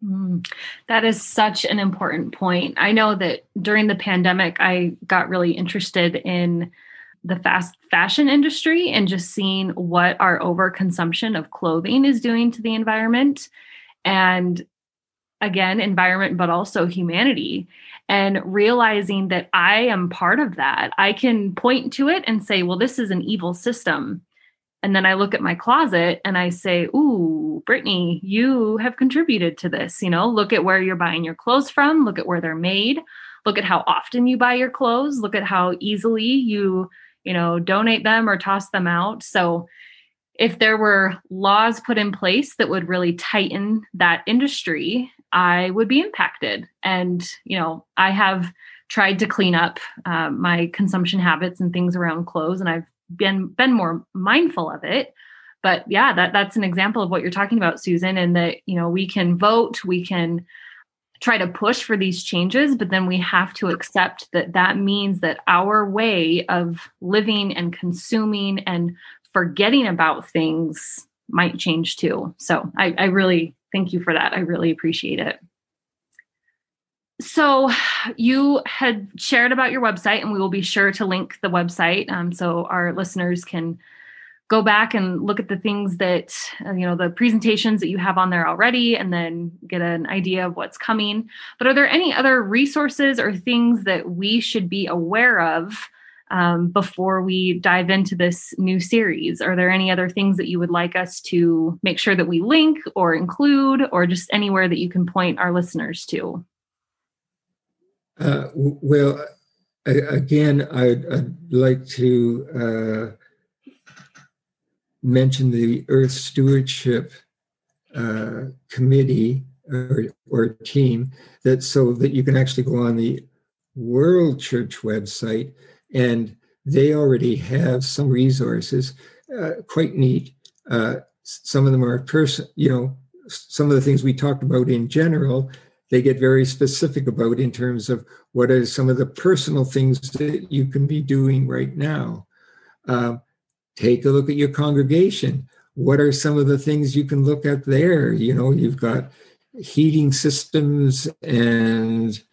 Mm, that is such an important point. I know that during the pandemic, I got really interested in the fast fashion industry and just seeing what our overconsumption of clothing is doing to the environment. And again, environment, but also humanity. And realizing that I am part of that. I can point to it and say, well, this is an evil system. And then I look at my closet and I say, ooh, Brittany, you have contributed to this. You know, look at where you're buying your clothes from. Look at where they're made. Look at how often you buy your clothes. Look at how easily you, you know, donate them or toss them out. So if there were laws put in place that would really tighten that industry, I would be impacted. And, you know, I have tried to clean up uh, my consumption habits and things around clothes, and I've been been more mindful of it. But yeah, that that's an example of what you're talking about, Susan, and that, you know, we can vote, we can try to push for these changes, but then we have to accept that that means that our way of living and consuming and forgetting about things might change too. So I, I really thank you for that. I really appreciate it. So you had shared about your website, and we will be sure to link the website um, so our listeners can go back and look at the things that, uh, you know, the presentations that you have on there already, and then get an idea of what's coming. But are there any other resources or things that we should be aware of um, before we dive into this new series? Are there any other things that you would like us to make sure that we link or include, or just anywhere that you can point our listeners to? Uh, well, again, I'd, I'd like to uh, mention the Earth Stewardship uh, Committee or, or team, that so that you can actually go on the World Church website, and they already have some resources, uh, quite neat. Uh, some of them are person, you know, some of the things we talked about in general, they get very specific about in terms of what are some of the personal things that you can be doing right now. Uh, take a look at your congregation. What are some of the things you can look at there? You know, you've got heating systems and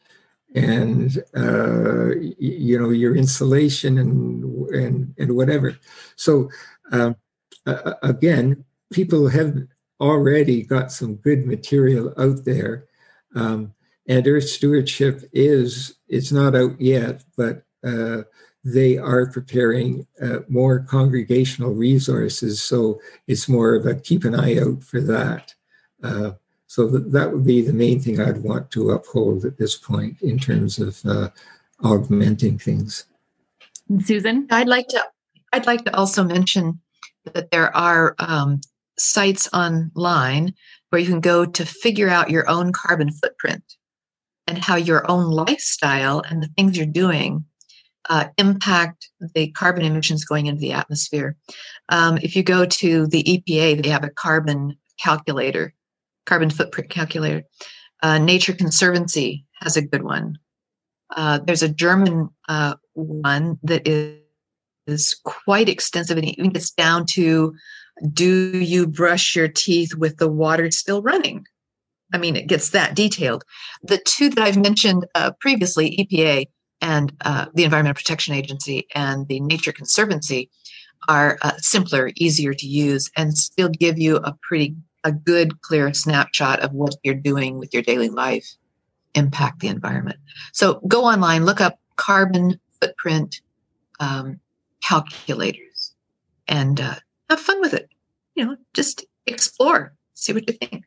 and uh, you know, your insulation and and and whatever. So uh, uh, again, people have already got some good material out there. Um, and Earth Stewardship is, it's not out yet, but uh, they are preparing uh, more congregational resources. So it's more of a keep an eye out for that. Uh, so th- that would be the main thing I'd want to uphold at this point in terms of uh, augmenting things. And Susan? I'd like to, I'd like to also mention that there are um, sites online where you can go to figure out your own carbon footprint and how your own lifestyle and the things you're doing uh, impact the carbon emissions going into the atmosphere. Um, if you go to the E P A, they have a carbon calculator, carbon footprint calculator. Uh, Nature Conservancy has a good one. Uh, there's a German uh, one that is, is quite extensive, and it even gets down to, do you brush your teeth with the water still running? I mean, it gets that detailed. The two that I've mentioned uh, previously, E P A and uh, the Environmental Protection Agency and the Nature Conservancy, are uh, simpler, easier to use, and still give you a pretty, a good, clear snapshot of what you're doing with your daily life, impact the environment. So go online, look up carbon footprint um, calculators, and uh, have fun with it. You know, just explore, see what you think.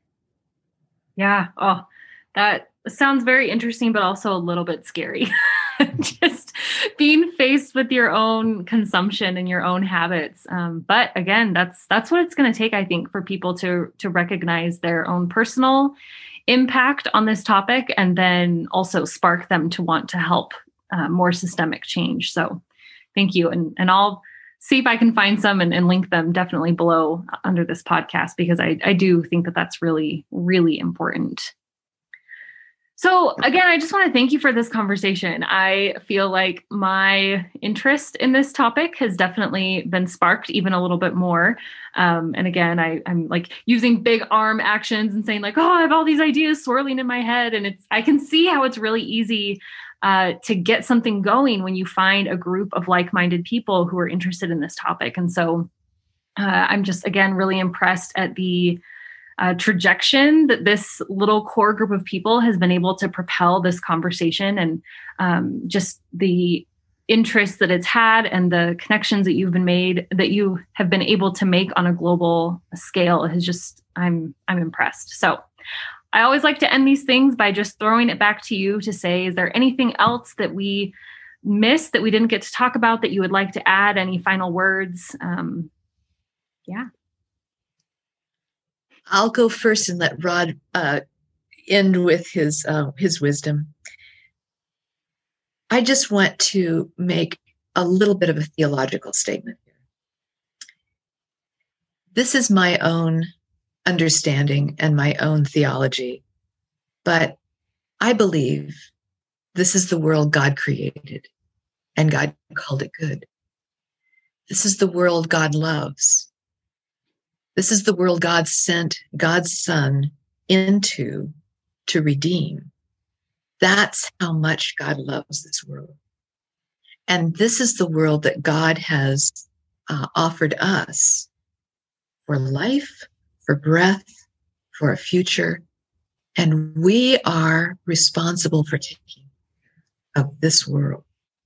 Yeah. Oh, that sounds very interesting, but also a little bit scary. Just being faced with your own consumption and your own habits. Um, but again, that's that's what it's going to take, I think, for people to to recognize their own personal impact on this topic, and then also spark them to want to help uh, more systemic change. So thank you. And, and I'll see if I can find some and, and link them definitely below under this podcast, because I, I do think that that's really, really important. So again, I just want to thank you for this conversation. I feel like my interest in this topic has definitely been sparked even a little bit more. Um, and again, I, I'm like using big arm actions and saying like, oh, I have all these ideas swirling in my head. And it's, I can see how it's really easy uh, to get something going when you find a group of like-minded people who are interested in this topic. And so uh, I'm just, again, really impressed at the Uh, trajection that this little core group of people has been able to propel this conversation, and um, just the interest that it's had and the connections that you've been made, that you have been able to make on a global scale has just, I'm, I'm impressed. So I always like to end these things by just throwing it back to you to say, is there anything else that we missed that we didn't get to talk about that you would like to add? Any final words? Um, yeah. I'll go first and let Rod uh, end with his uh, his wisdom. I just want to make a little bit of a theological statement here. This is my own understanding and my own theology, but I believe this is the world God created, and God called it good. This is the world God loves. This is the world God sent God's Son into to redeem. That's how much God loves this world. And this is the world that God has uh, offered us for life, for breath, for a future. And we are responsible for taking care of this world.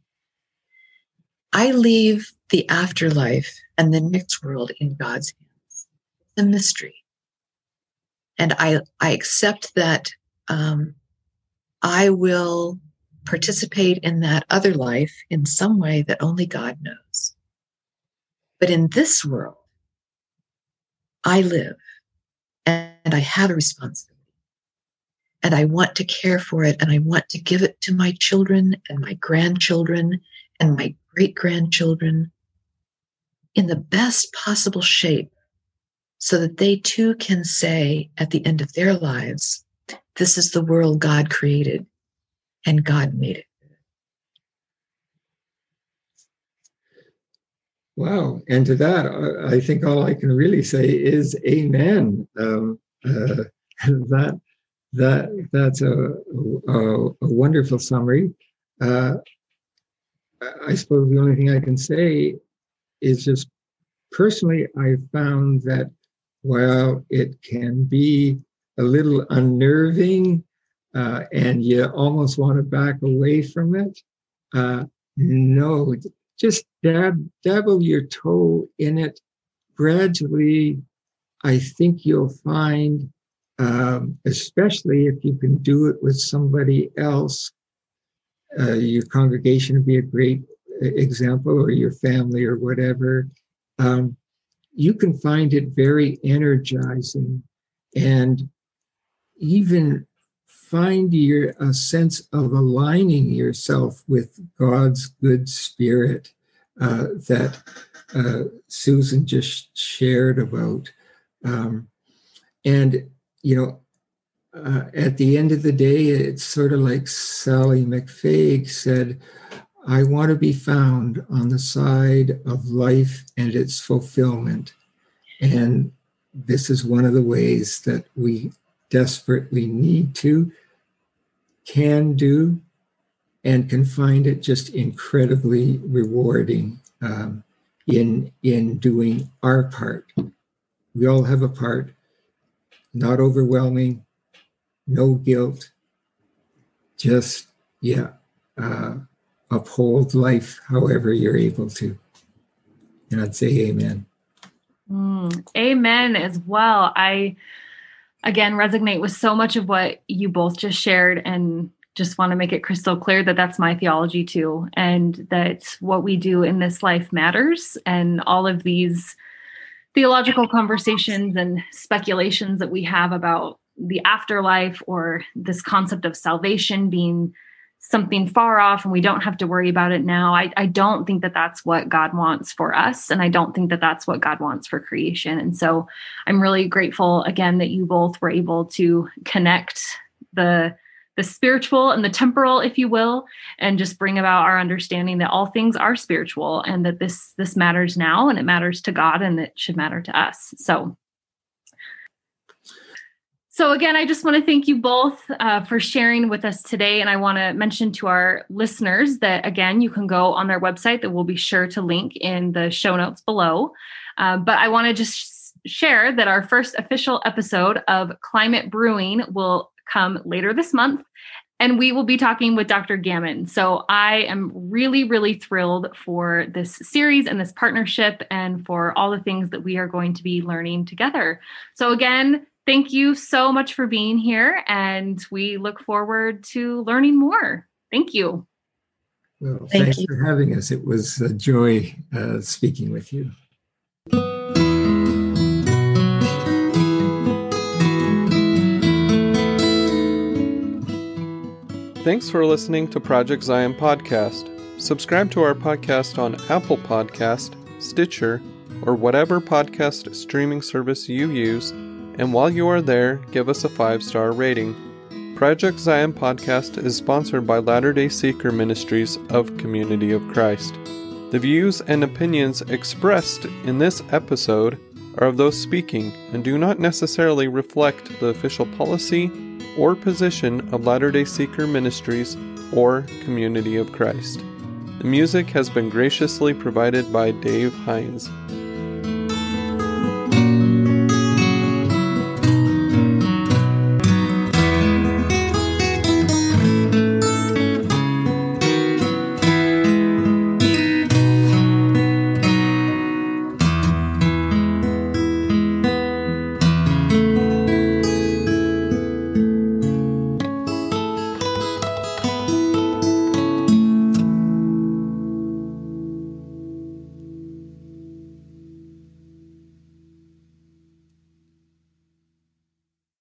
I leave the afterlife and the next world in God's hands. The mystery. And I, I accept that um, I will participate in that other life in some way that only God knows. But in this world, I live and I have a responsibility. And I want to care for it, and I want to give it to my children and my grandchildren and my great-grandchildren in the best possible shape, so that they too can say at the end of their lives, this is the world God created and God made it. Wow. And to that, I think all I can really say is amen. Um, uh, that, that, that's a, a, a wonderful summary. Uh, I suppose the only thing I can say is just personally, I found that while it can be a little unnerving uh, and you almost want to back away from it, uh, no, just dab, dabble your toe in it. Gradually, I think you'll find, um, especially if you can do it with somebody else, uh, your congregation would be a great example, or your family or whatever. Um, you can find it very energizing, and even find your a sense of aligning yourself with God's good spirit uh, that uh, Susan just shared about. Um, and, you know, uh, at the end of the day, it's sort of like Sally McFaig said, I want to be found on the side of life and its fulfillment. And this is one of the ways that we desperately need to, can do, and can find it just incredibly rewarding um, in, in doing our part. We all have a part, not overwhelming, no guilt, just, yeah, uh, uphold life however you're able to. And I'd say amen. Mm, amen as well. I, again, resonate with so much of what you both just shared, and just want to make it crystal clear that that's my theology too, and that what we do in this life matters. And all of these theological conversations and speculations that we have about the afterlife, or this concept of salvation being something far off and we don't have to worry about it now. I, I don't think that that's what God wants for us. And I don't think that that's what God wants for creation. And so I'm really grateful again that you both were able to connect the the spiritual and the temporal, if you will, and just bring about our understanding that all things are spiritual and that this this matters now and it matters to God and it should matter to us. So, so again, I just want to thank you both uh, for sharing with us today. And I want to mention to our listeners that, again, you can go on their website that we'll be sure to link in the show notes below. Uh, but I want to just share that our first official episode of Climate Brewing will come later this month, and we will be talking with Doctor Gammon. So I am really, really thrilled for this series and this partnership and for all the things that we are going to be learning together. So again, thank you so much for being here, and we look forward to learning more. Thank you. Well, Thank thanks you. for having us. It was a joy uh, speaking with you. Thanks for listening to Project Zion Podcast. Subscribe to our podcast on Apple Podcast, Stitcher, or whatever podcast streaming service you use, and while you are there, give us a five-star rating. Project Zion Podcast is sponsored by Latter-day Seeker Ministries of Community of Christ. The views and opinions expressed in this episode are of those speaking and do not necessarily reflect the official policy or position of Latter-day Seeker Ministries or Community of Christ. The music has been graciously provided by Dave Hines.